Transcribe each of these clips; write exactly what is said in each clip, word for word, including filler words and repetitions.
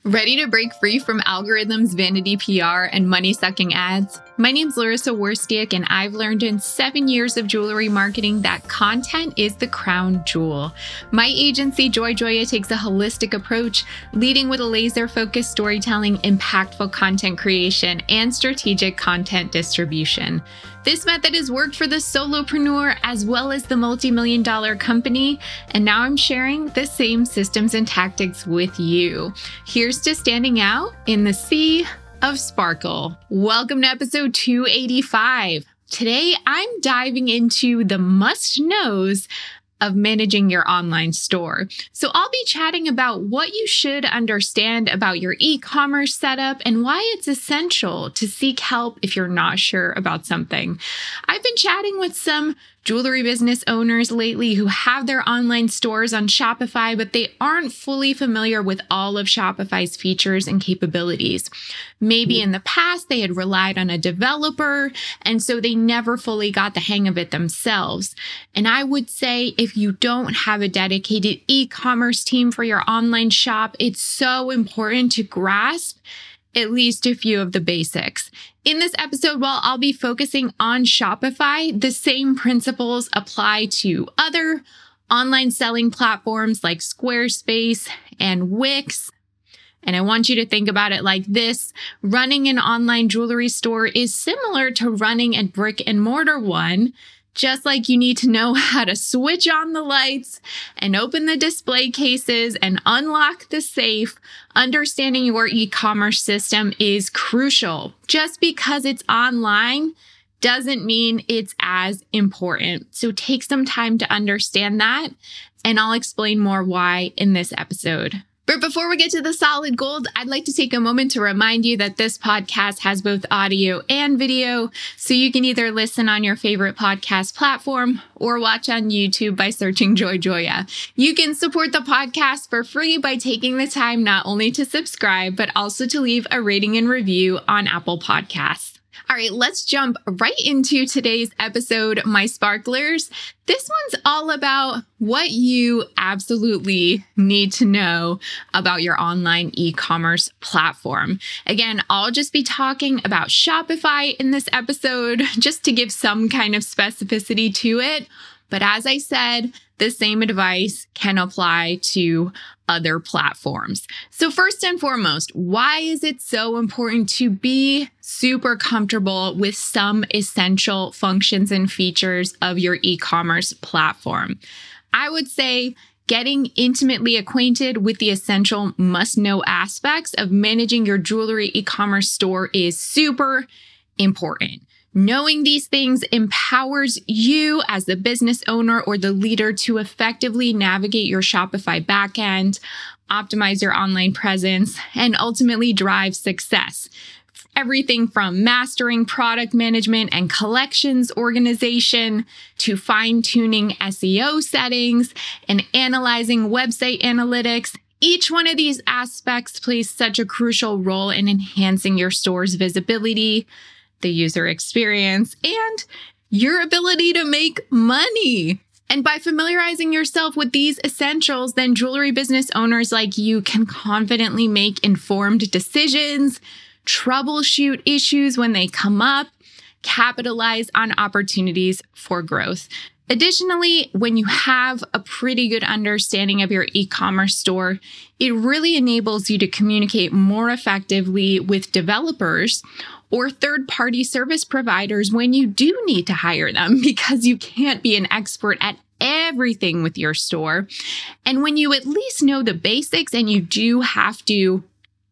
Ready to break free from algorithms, vanity P R, and money-sucking ads? My name's Larissa Worstiak, and I've learned in seven years of jewelry marketing that content is the crown jewel. My agency, Joy Joya, takes a holistic approach, leading with a laser-focused storytelling, impactful content creation, and strategic content distribution. This method has worked for the solopreneur as well as the multi-million dollar company, and now I'm sharing the same systems and tactics with you. Here's to standing out in the sea of sparkle. Welcome to episode two eighty-five. Today, I'm diving into the must-knows of managing your online store. So I'll be chatting about what you should understand about your e-commerce setup and why it's essential to seek help if you're not sure about something. I've been chatting with some jewelry business owners lately who have their online stores on Shopify, but they aren't fully familiar with all of Shopify's features and capabilities. Maybe in the past they had relied on a developer, and so they never fully got the hang of it themselves. And I would say if you don't have a dedicated e-commerce team for your online shop, it's so important to grasp at least a few of the basics. In this episode, while I'll be focusing on Shopify, the same principles apply to other online selling platforms like Squarespace and Wix. And I want you to think about it like this. Running an online jewelry store is similar to running a brick and mortar one. Just like you need to know how to switch on the lights and open the display cases and unlock the safe, understanding your e-commerce system is crucial. Just because it's online doesn't mean it's as important. So take some time to understand that, and I'll explain more why in this episode. But before we get to the solid gold, I'd like to take a moment to remind you that this podcast has both audio and video, so you can either listen on your favorite podcast platform or watch on YouTube by searching Joy Joya. You can support the podcast for free by taking the time not only to subscribe, but also to leave a rating and review on Apple Podcasts. All right, let's jump right into today's episode, my sparklers. This one's all about what you absolutely need to know about your online e-commerce platform. Again, I'll just be talking about Shopify in this episode just to give some kind of specificity to it. But as I said, the same advice can apply to other platforms. So first and foremost, why is it so important to be super comfortable with some essential functions and features of your e-commerce platform? I would say getting intimately acquainted with the essential must-know aspects of managing your jewelry e-commerce store is super important. Knowing these things empowers you as the business owner or the leader to effectively navigate your Shopify backend, optimize your online presence, and ultimately drive success. Everything from mastering product management and collections organization to fine-tuning S E O settings and analyzing website analytics. Each one of these aspects plays such a crucial role in enhancing your store's visibility, the user experience, and your ability to make money. And by familiarizing yourself with these essentials, then jewelry business owners like you can confidently make informed decisions, troubleshoot issues when they come up, capitalize on opportunities for growth. Additionally, when you have a pretty good understanding of your e-commerce store, it really enables you to communicate more effectively with developers or third-party service providers when you do need to hire them, because you can't be an expert at everything with your store. And when you at least know the basics and you do have to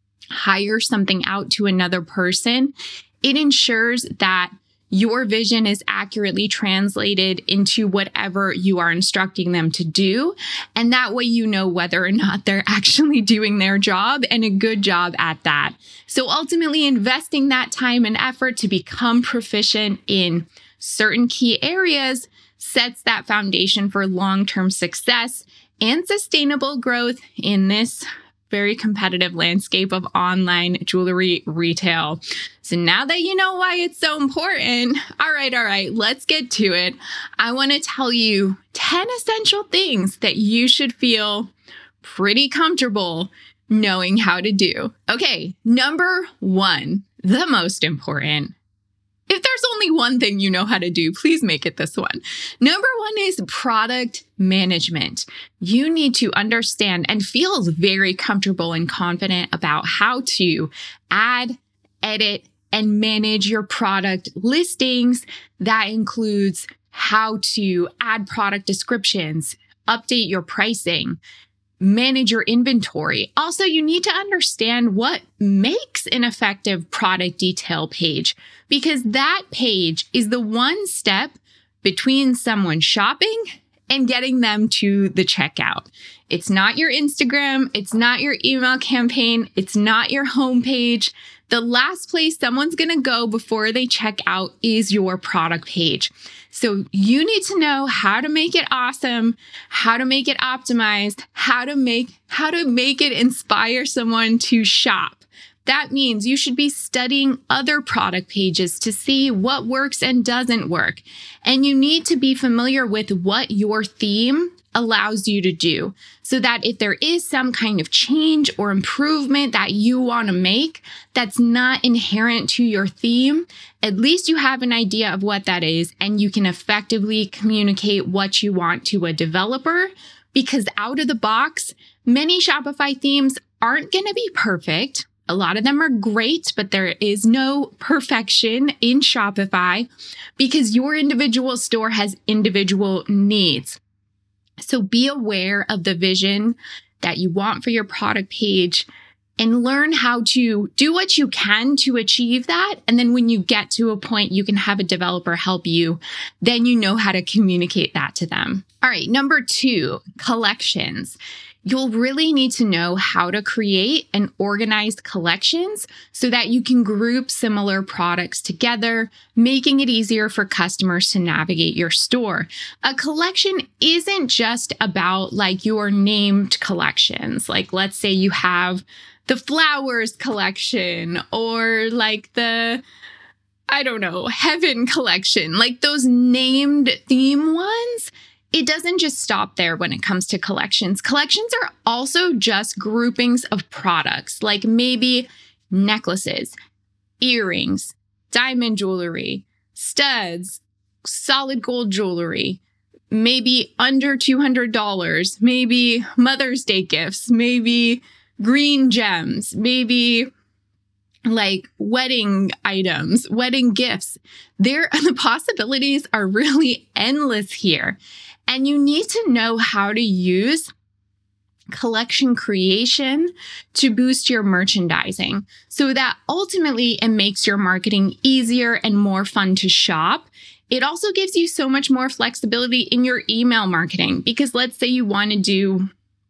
hire something out to another person, it ensures that your vision is accurately translated into whatever you are instructing them to do. And that way you know whether or not they're actually doing their job, and a good job at that. So ultimately investing that time and effort to become proficient in certain key areas sets that foundation for long-term success and sustainable growth in this very competitive landscape of online jewelry retail. So now that you know why it's so important, all right, all right, let's get to it. I want to tell you ten essential things that you should feel pretty comfortable knowing how to do. Okay, number one, the most important. If there's only one thing you know how to do, please make it this one. Number one is product management. You need to understand and feel very comfortable and confident about how to add, edit, and manage your product listings. That includes how to add product descriptions, update your pricing, manage your inventory. Also, you need to understand what makes an effective product detail page, because that page is the one step between someone shopping and getting them to the checkout. It's not your Instagram. It's not your email campaign. It's not your homepage. The last place someone's going to go before they check out is your product page. So you need to know how to make it awesome, how to make it optimized, how to make, how to make it inspire someone to shop. That means you should be studying other product pages to see what works and doesn't work. And you need to be familiar with what your theme allows you to do, so that if there is some kind of change or improvement that you want to make that's not inherent to your theme, at least you have an idea of what that is and you can effectively communicate what you want to a developer. Because out of the box, many Shopify themes aren't going to be perfect. A lot of them are great, but there is no perfection in Shopify because your individual store has individual needs. So be aware of the vision that you want for your product page and learn how to do what you can to achieve that. And then when you get to a point you can have a developer help you, then you know how to communicate that to them. All right, number two, collections. You'll really need to know how to create and organize collections so that you can group similar products together, making it easier for customers to navigate your store. A collection isn't just about like your named collections. Like let's say you have the flowers collection or like the, I don't know, heaven collection, like those named theme ones. It doesn't just stop there when it comes to collections. Collections are also just groupings of products, like maybe necklaces, earrings, diamond jewelry, studs, solid gold jewelry, maybe under two hundred dollars, maybe Mother's Day gifts, maybe green gems, maybe like wedding items, wedding gifts. There, the possibilities are really endless here. And you need to know how to use collection creation to boost your merchandising so that ultimately it makes your marketing easier and more fun to shop. It also gives you so much more flexibility in your email marketing, because let's say you want to do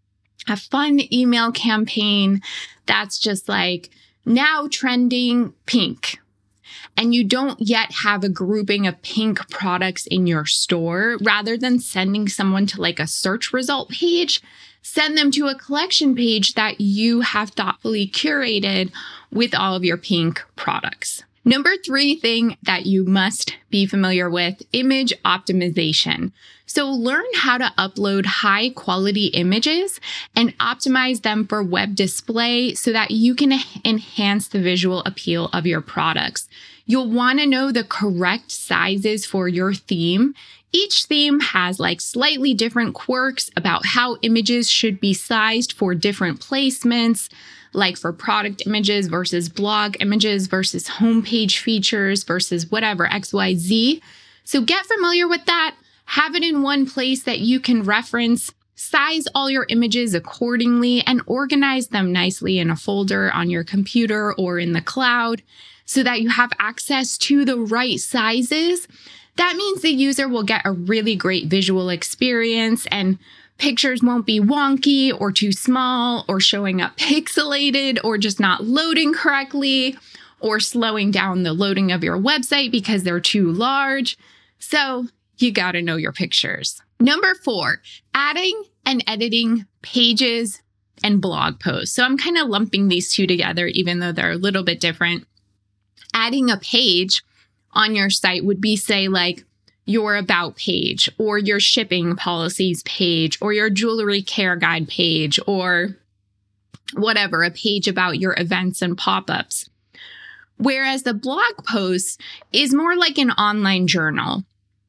a fun email campaign that's just like now trending pink. And you don't yet have a grouping of pink products in your store. Rather than sending someone to like a search result page, send them to a collection page that you have thoughtfully curated with all of your pink products. Number three thing that you must be familiar with, image optimization. So learn how to upload high quality images and optimize them for web display so that you can enhance the visual appeal of your products. You'll want to know the correct sizes for your theme. Each theme has like slightly different quirks about how images should be sized for different placements, like for product images versus blog images versus homepage features versus whatever, X Y Z. So get familiar with that. Have it in one place that you can reference, size all your images accordingly, and organize them nicely in a folder on your computer or in the cloud so that you have access to the right sizes. That means the user will get a really great visual experience and pictures won't be wonky or too small or showing up pixelated or just not loading correctly or slowing down the loading of your website because they're too large. So you got to know your pictures. Number four, adding and editing pages and blog posts. So I'm kind of lumping these two together, even though they're a little bit different. Adding a page on your site would be, say, like your about page or your shipping policies page or your jewelry care guide page or whatever, a page about your events and pop-ups. Whereas the blog post is more like an online journal.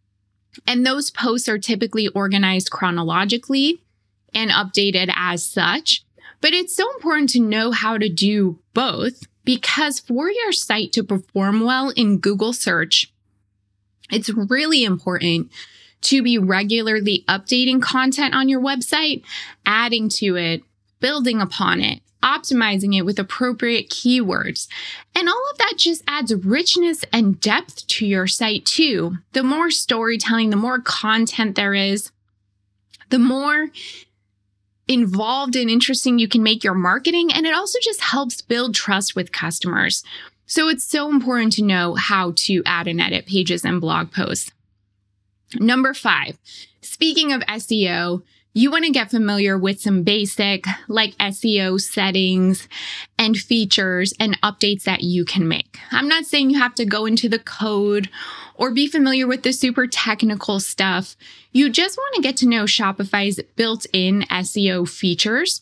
And those posts are typically organized chronologically and updated as such. But it's so important to know how to do both, because for your site to perform well in Google search, it's really important to be regularly updating content on your website, adding to it, building upon it, optimizing it with appropriate keywords. And all of that just adds richness and depth to your site too. The more storytelling, the more content there is, the more involved and interesting you can make your marketing. And it also just helps build trust with customers. So it's so important to know how to add and edit pages and blog posts. Number five, speaking of S E O, you want to get familiar with some basic like S E O settings and features and updates that you can make. I'm not saying you have to go into the code or be familiar with the super technical stuff. You just want to get to know Shopify's built-in S E O features.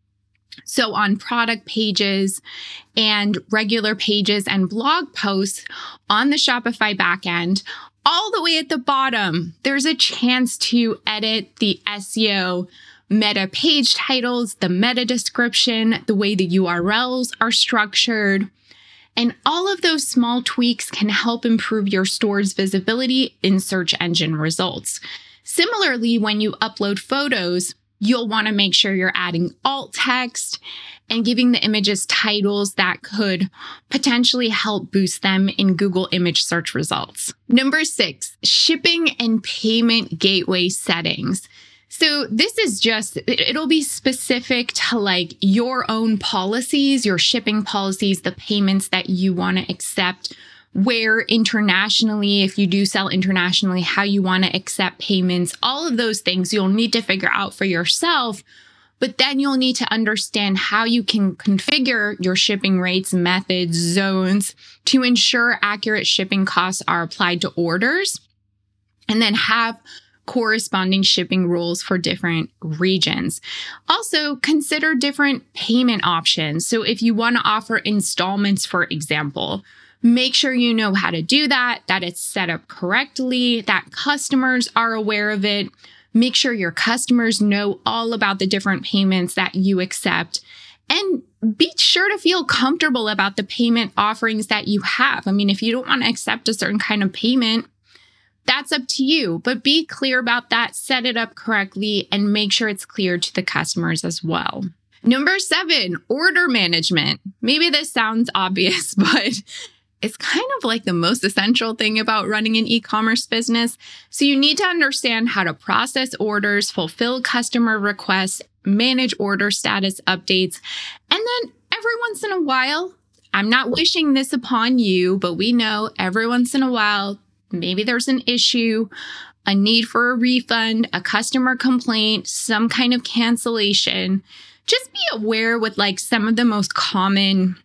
So on product pages and regular pages and blog posts on the Shopify backend, all the way at the bottom, there's a chance to edit the S E O meta page titles, the meta description, the way the U R Ls are structured. And all of those small tweaks can help improve your store's visibility in search engine results. Similarly, when you upload photos, you'll want to make sure you're adding alt text and giving the images titles that could potentially help boost them in Google image search results. Number six, shipping and payment gateway settings. So this is just, it'll be specific to like your own policies, your shipping policies, the payments that you want to accept, where internationally, if you do sell internationally, how you want to accept payments, all of those things you'll need to figure out for yourself. But then you'll need to understand how you can configure your shipping rates, methods, zones to ensure accurate shipping costs are applied to orders, and then have corresponding shipping rules for different regions. Also, consider different payment options. So if you want to offer installments, for example, make sure you know how to do that, that it's set up correctly, that customers are aware of it. Make sure your customers know all about the different payments that you accept, and be sure to feel comfortable about the payment offerings that you have. I mean, if you don't want to accept a certain kind of payment, that's up to you, but be clear about that, set it up correctly, and make sure it's clear to the customers as well. Number seven, order management. Maybe this sounds obvious, but it's kind of like the most essential thing about running an e-commerce business. So you need to understand how to process orders, fulfill customer requests, manage order status updates, and then every once in a while, I'm not wishing this upon you, but we know every once in a while, maybe there's an issue, a need for a refund, a customer complaint, some kind of cancellation. Just be aware with like some of the most common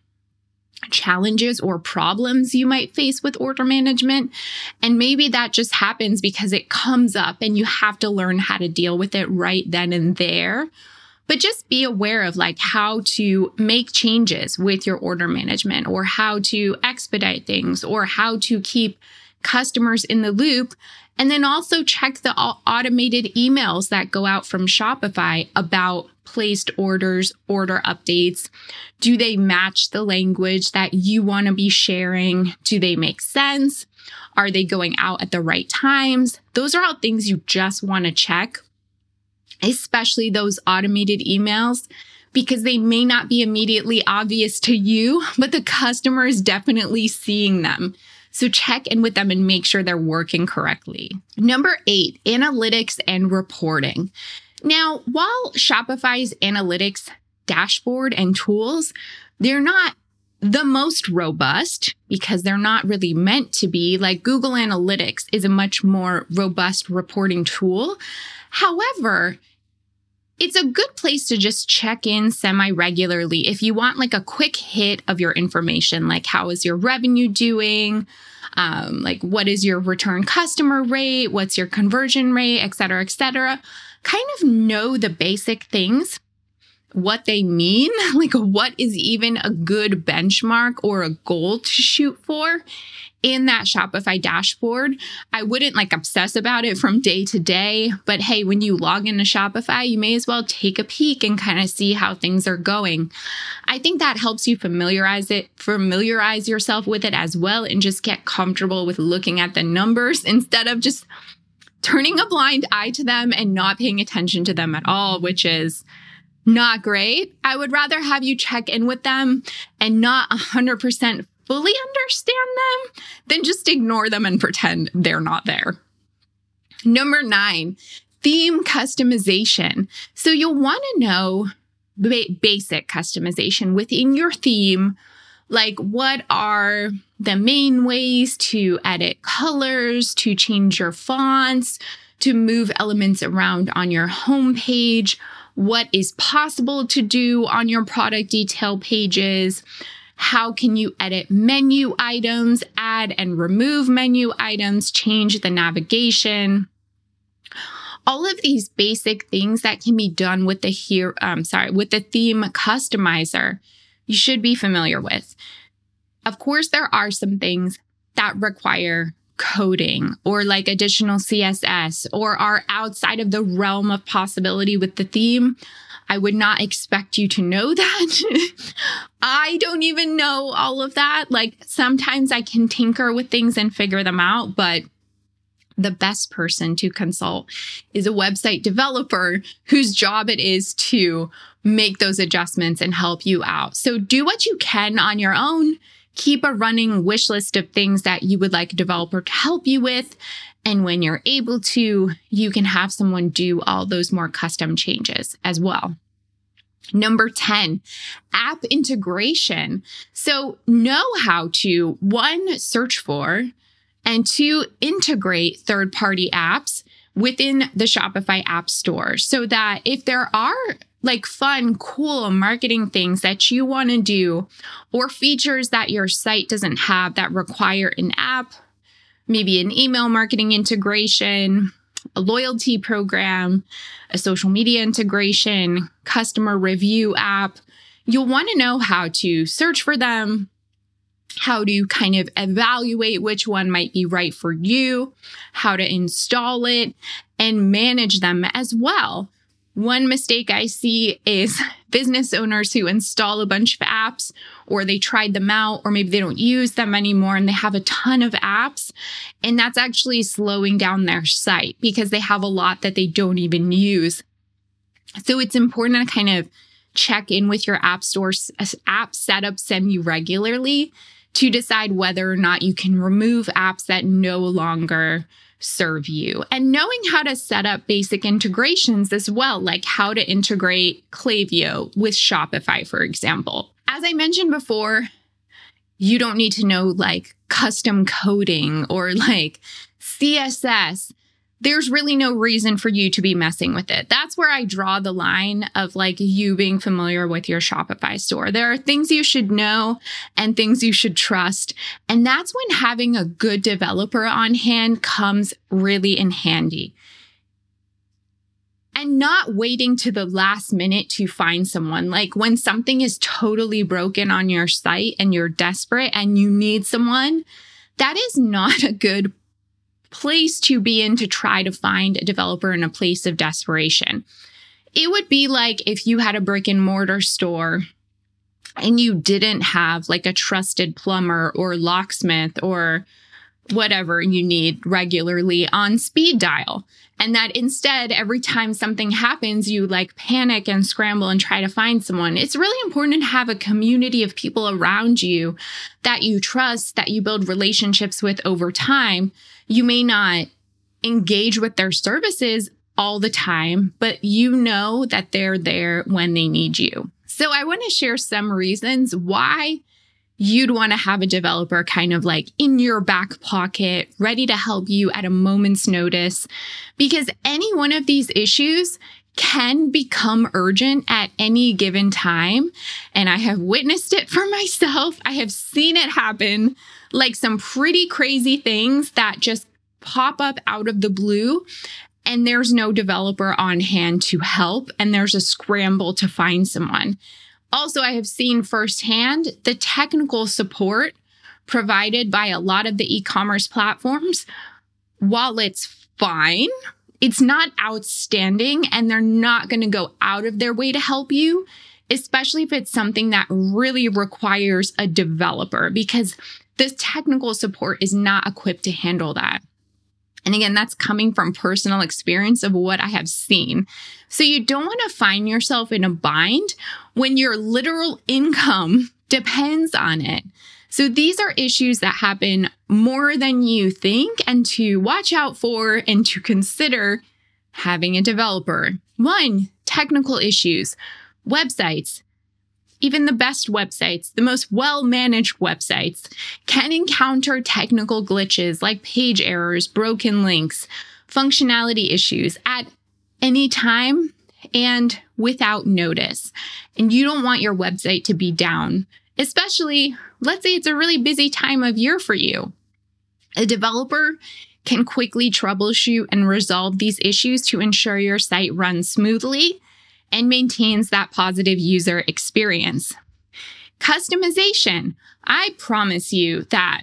challenges or problems you might face with order management. And maybe that just happens because it comes up and you have to learn how to deal with it right then and there. But just be aware of like how to make changes with your order management, or how to expedite things, or how to keep customers in the loop. And then also check the automated emails that go out from Shopify about placed orders, order updates. Do they match the language that you want to be sharing? Do they make sense? Are they going out at the right times? Those are all things you just want to check, especially those automated emails, because they may not be immediately obvious to you, but the customer is definitely seeing them. So check in with them and make sure they're working correctly. Number eight, analytics and reporting. Now, while Shopify's analytics dashboard and tools, they're not the most robust because they're not really meant to be. Like Google Analytics is a much more robust reporting tool. However, it's a good place to just check in semi-regularly if you want like a quick hit of your information, like how is your revenue doing? Um, like what is your return customer rate? What's your conversion rate, et cetera, et cetera. Kind of know the basic things. what they mean, like what is even a good benchmark or a goal to shoot for in that Shopify dashboard. I wouldn't like obsess about it from day to day, but hey, when you log into Shopify, you may as well take a peek and kind of see how things are going. I think that helps you familiarize it, familiarize yourself with it as well, and just get comfortable with looking at the numbers instead of just turning a blind eye to them and not paying attention to them at all, which is not great. I would rather have you check in with them and not one hundred percent fully understand them than just ignore them and pretend they're not there. Number nine, theme customization. So you'll want to know ba- basic customization within your theme. Like, what are the main ways to edit colors, to change your fonts, to move elements around on your homepage? What is possible to do on your product detail pages? How can you edit menu items, add and remove menu items, change the navigation? All of these basic things that can be done with the here, um, sorry, with the theme customizer, you should be familiar with. Of course, there are some things that require coding or like additional C S S or are outside of the realm of possibility with the theme. I would not expect you to know that. I don't even know all of that. Like sometimes I can tinker with things and figure them out, but the best person to consult is a website developer whose job it is to make those adjustments and help you out. So do what you can on your own. Keep a running wish list of things that you would like a developer to help you with. And when you're able to, you can have someone do all those more custom changes as well. Number ten, app integration. So know how to, one, search for, and two, integrate third-party apps within the Shopify App Store so that if there are like fun, cool marketing things that you want to do or features that your site doesn't have that require an app, maybe an email marketing integration, a loyalty program, a social media integration, customer review app, you'll want to know how to search for them, how to kind of evaluate which one might be right for you, how to install it, and manage them as well. One mistake I see is business owners who install a bunch of apps, or they tried them out, or maybe they don't use them anymore and they have a ton of apps. And that's actually slowing down their site because they have a lot that they don't even use. So it's important to kind of check in with your app store app setup semi-regularly to decide whether or not you can remove apps that no longer serve you. And knowing how to set up basic integrations as well, like how to integrate Klaviyo with Shopify, for example. As I mentioned before, you don't need to know like custom coding or like C S S. There's really no reason for you to be messing with it. That's where I draw the line of like you being familiar with your Shopify store. There are things you should know and things you should trust. And that's when having a good developer on hand comes really in handy. And not waiting to the last minute to find someone. Like when something is totally broken on your site and you're desperate and you need someone, that is not a good place to be in to try to find a developer in a place of desperation. It would be like if you had a brick and mortar store and you didn't have like a trusted plumber or locksmith or whatever you need regularly on speed dial. And that instead, every time something happens, you like panic and scramble and try to find someone. It's really important to have a community of people around you that you trust, that you build relationships with over time. You may not engage with their services all the time, but you know that they're there when they need you. So I want to share some reasons why you'd want to have a developer kind of like in your back pocket, ready to help you at a moment's notice, because any one of these issues can become urgent at any given time. And I have witnessed it for myself. I have seen it happen, like some pretty crazy things that just pop up out of the blue. and there's no developer on hand to help, and there's a scramble to find someone. Also, I have seen firsthand the technical support provided by a lot of the e-commerce platforms. While it's fine, it's not outstanding, and they're not going to go out of their way to help you, especially if it's something that really requires a developer, because this technical support is not equipped to handle that. And again, that's coming from personal experience of what I have seen. So you don't want to find yourself in a bind when your literal income depends on it. So these are issues that happen more than you think, and to watch out for and to consider having a developer. One, technical issues, websites. Even the best websites, the most well-managed websites, can encounter technical glitches like page errors, broken links, functionality issues at any time and without notice. And you don't want your website to be down, especially, let's say it's a really busy time of year for you. A developer can quickly troubleshoot and resolve these issues to ensure your site runs smoothly and maintains that positive user experience. Customization. I promise you that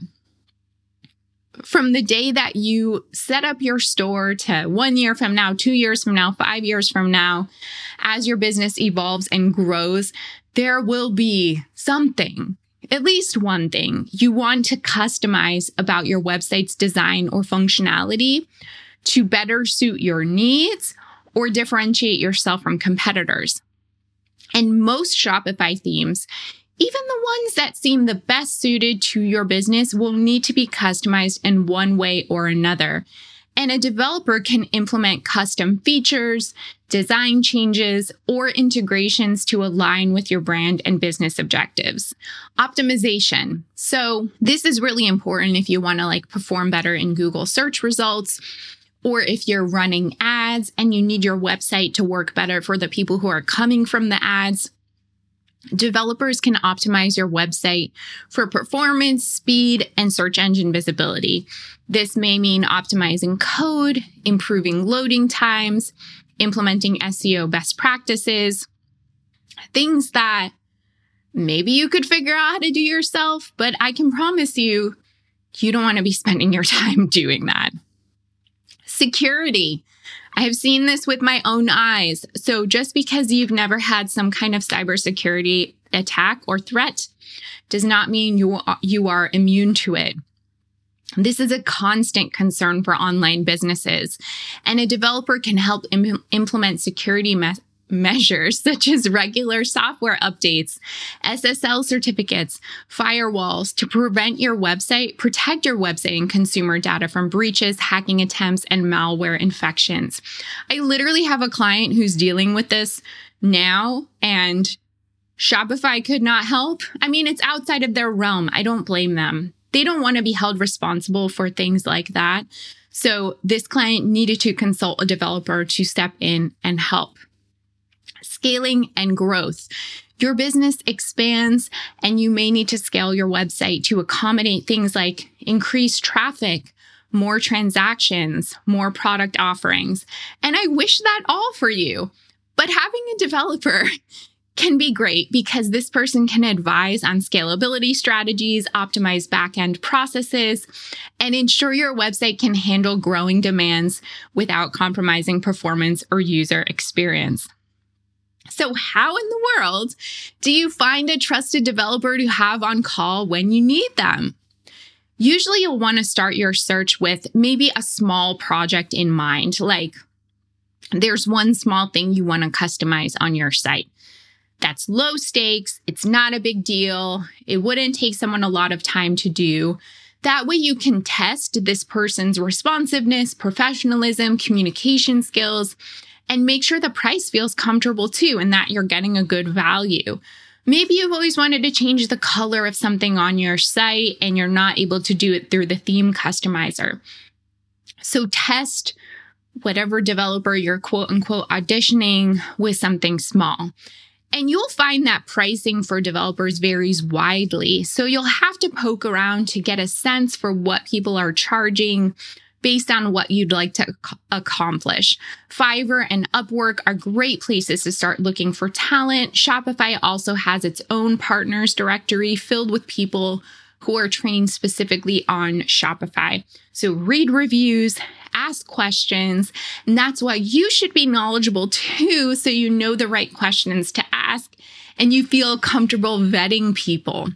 from the day that you set up your store to one year from now, two years from now, five years from now, as your business evolves and grows, there will be something, at least one thing, you want to customize about your website's design or functionality to better suit your needs or differentiate yourself from competitors. And most Shopify themes, even the ones that seem the best suited to your business, will need to be customized in one way or another. And a developer can implement custom features, design changes, or integrations to align with your brand and business objectives. Optimization. So this is really important if you want to like perform better in Google search results, or if you're running ads and you need your website to work better for the people who are coming from the ads. Developers can optimize your website for performance, speed, and search engine visibility. This may mean optimizing code, improving loading times, implementing S E O best practices, things that maybe you could figure out how to do yourself, but I can promise you, you don't want to be spending your time doing that. Security. I have seen this with my own eyes. So just because you've never had some kind of cybersecurity attack or threat does not mean you are, you are immune to it. This is a constant concern for online businesses, and a developer can help im- implement security me- measures such as regular software updates, S S L certificates, firewalls to prevent your website, protect your website and consumer data from breaches, hacking attempts, and malware infections. I literally have a client who's dealing with this now, and Shopify could not help. I mean, it's outside of their realm. I don't blame them. They don't want to be held responsible for things like that. So this client needed to consult a developer to step in and help. Scaling and growth. Your business expands and you may need to scale your website to accommodate things like increased traffic, more transactions, more product offerings. And I wish that all for you. But having a developer can be great because this person can advise on scalability strategies, optimize back-end processes, and ensure your website can handle growing demands without compromising performance or user experience. So how in the world do you find a trusted developer to have on call when you need them? Usually you'll want to start your search with maybe a small project in mind, like there's one small thing you want to customize on your site. That's low stakes. It's not a big deal. It wouldn't take someone a lot of time to do. That way you can test this person's responsiveness, professionalism, communication skills, and make sure the price feels comfortable too and that you're getting a good value. Maybe you've always wanted to change the color of something on your site and you're not able to do it through the theme customizer. So test whatever developer you're quote unquote auditioning with something small. And you'll find that pricing for developers varies widely. So you'll have to poke around to get a sense for what people are charging based on what you'd like to ac- accomplish. Fiverr and Upwork are great places to start looking for talent. Shopify also has its own partners directory filled with people who are trained specifically on Shopify. So read reviews, ask questions, and that's why you should be knowledgeable too, so you know the right questions to ask and you feel comfortable vetting people.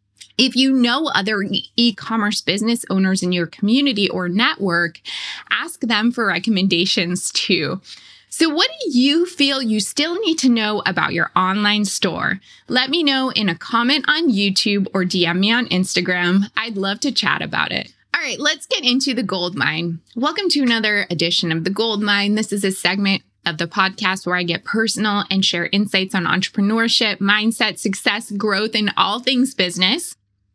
If you know other e-commerce business owners in your community or network, ask them for recommendations too. So what do you feel you still need to know about your online store? Let me know in a comment on YouTube or D M me on Instagram. I'd love to chat about it. All right, let's get into the gold mine. Welcome to another edition of the Gold Mine. This is a segment of the podcast where I get personal and share insights on entrepreneurship, mindset, success, growth, and all things business.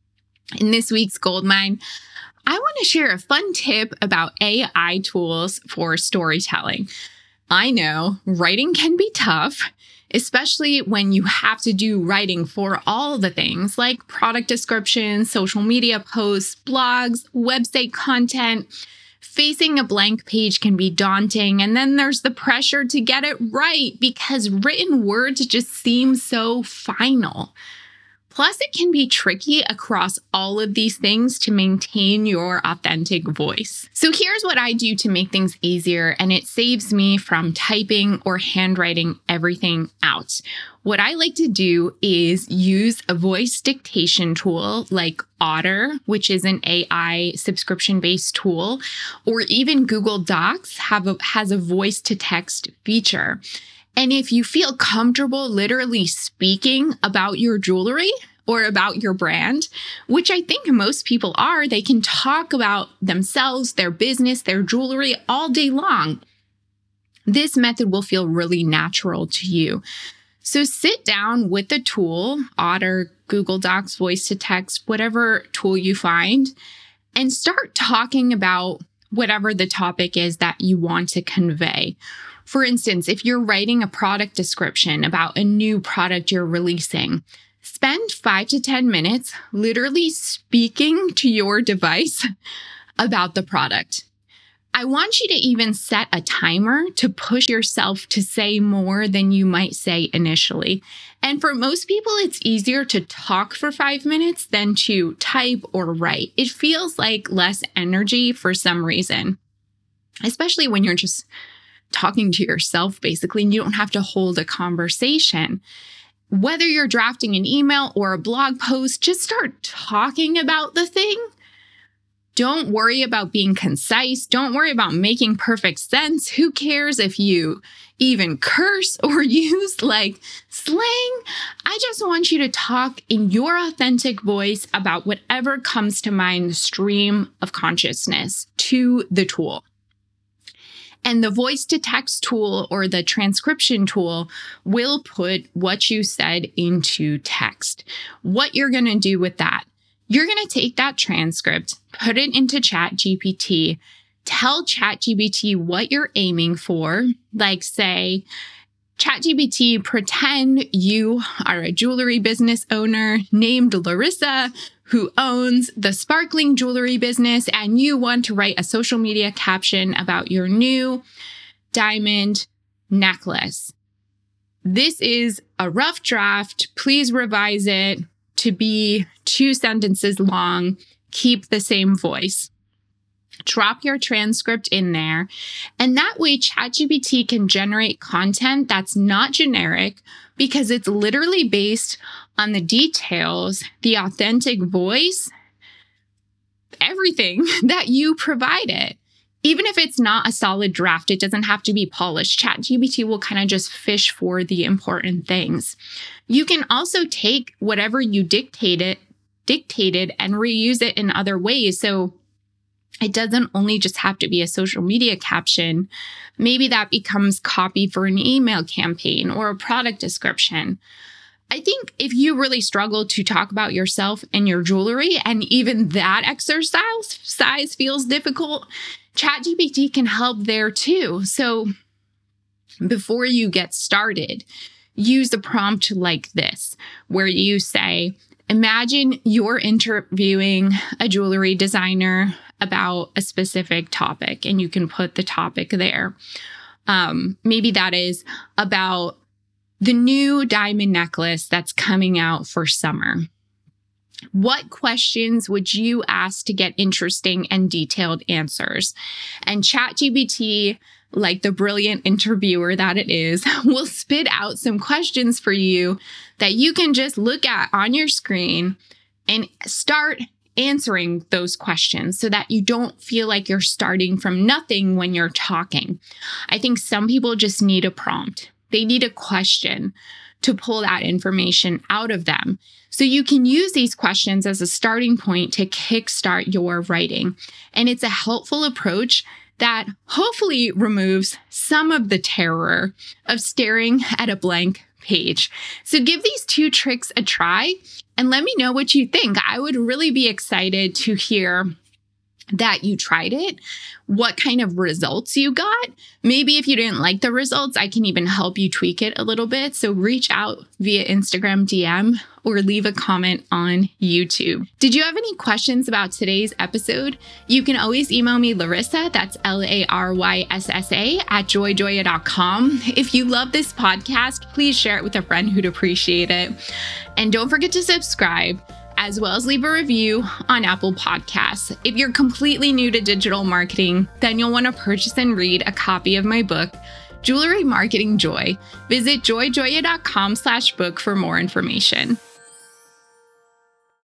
In this week's Gold Mine, I want to share a fun tip about A I tools for storytelling. I know writing can be tough, especially when you have to do writing for all the things like product descriptions, social media posts, blogs, website content. Facing a blank page can be daunting, and then there's the pressure to get it right because written words just seem so final. Plus, it can be tricky across all of these things to maintain your authentic voice. So here's what I do to make things easier, and it saves me from typing or handwriting everything out. What I like to do is use a voice dictation tool like Otter, which is an A I subscription-based tool, or even Google Docs have a, has a voice-to-text feature. And if you feel comfortable literally speaking about your jewelry or about your brand, which I think most people are, they can talk about themselves, their business, their jewelry all day long. This method will feel really natural to you. So sit down with the tool, Otter, Google Docs, voice to text, whatever tool you find, and start talking about whatever the topic is that you want to convey. For instance, if you're writing a product description about a new product you're releasing, spend five to ten minutes literally speaking to your device about the product. I want you to even set a timer to push yourself to say more than you might say initially. And for most people, it's easier to talk for five minutes than to type or write. It feels like less energy for some reason, especially when you're just talking to yourself, basically, and you don't have to hold a conversation. Whether you're drafting an email or a blog post, just start talking about the thing. Don't worry about being concise. Don't worry about making perfect sense. Who cares if you even curse or use like slang? I just want you to talk in your authentic voice about whatever comes to mind, the stream of consciousness to the tool. And the voice to text tool or the transcription tool will put what you said into text. What you're going to do with that, you're going to take that transcript, put it into ChatGPT, tell ChatGPT what you're aiming for, like say, ChatGPT, pretend you are a jewelry business owner named Larissa who owns the sparkling jewelry business, and you want to write a social media caption about your new diamond necklace. This is a rough draft. Please revise it to be two sentences long. Keep the same voice. Drop your transcript in there, and that way ChatGPT can generate content that's not generic because it's literally based on the details, the authentic voice, everything that you provide it. Even if it's not a solid draft, it doesn't have to be polished. ChatGPT will kind of just fish for the important things. You can also take whatever you dictated, dictated and reuse it in other ways. So it doesn't only just have to be a social media caption. Maybe that becomes copy for an email campaign or a product description. I think if you really struggle to talk about yourself and your jewelry, and even that exercise size feels difficult, ChatGPT can help there too. So before you get started, use a prompt like this, where you say, imagine you're interviewing a jewelry designer about a specific topic, and you can put the topic there. Um, maybe that is about the new diamond necklace that's coming out for summer. What questions would you ask to get interesting and detailed answers? And ChatGPT, like the brilliant interviewer that it is, will spit out some questions for you that you can just look at on your screen and start answering those questions so that you don't feel like you're starting from nothing when you're talking. I think some people just need a prompt. They need a question to pull that information out of them. So you can use these questions as a starting point to kickstart your writing. And it's a helpful approach that hopefully removes some of the terror of staring at a blank page. So give these two tricks a try and let me know what you think. I would really be excited to hear that you tried it, what kind of results you got. Maybe if you didn't like the results, I can even help you tweak it a little bit. So reach out via Instagram D M or leave a comment on YouTube. Did you have any questions about today's episode? You can always email me, Larissa, that's L A R Y S S A, at joy joya dot com. If you love this podcast, please share it with a friend who'd appreciate it. And don't forget to subscribe, as well as leave a review on Apple Podcasts. If you're completely new to digital marketing, then you'll want to purchase and read a copy of my book, Jewelry Marketing Joy. Visit joy joya dot com slash book for more information.